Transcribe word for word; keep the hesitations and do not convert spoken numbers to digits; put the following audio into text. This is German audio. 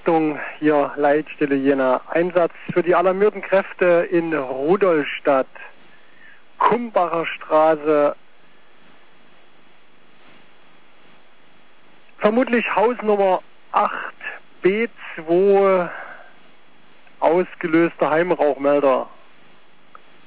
Achtung, hier Leitstelle Jena. Einsatz für die alarmierten Kräfte in Rudolstadt. Kumbacher Straße. Vermutlich Hausnummer acht B zwei. Ausgelöster Heimrauchmelder.